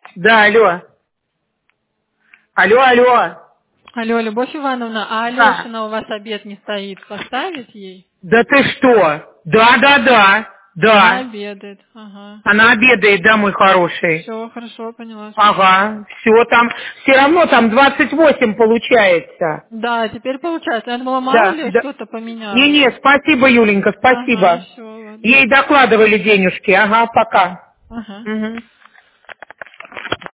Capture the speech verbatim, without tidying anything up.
Да, алло. Алло, алло. Алло, Любовь Ивановна, а Да. Алешина у вас обед не стоит? Поставить ей? Да ты что? Да, да, да. Она Да. обедает. Ага. Она обедает, да, мой хороший. Все, хорошо, поняла. Ага. Все там, все равно там двадцать восемь получается. Да, теперь получается. Я думала, мало Да, ли да. что-то поменялось. Не-не, спасибо, Юленька, Ага, спасибо. все, ладно. Ей докладывали денежки. Ага, пока. Ага. Угу.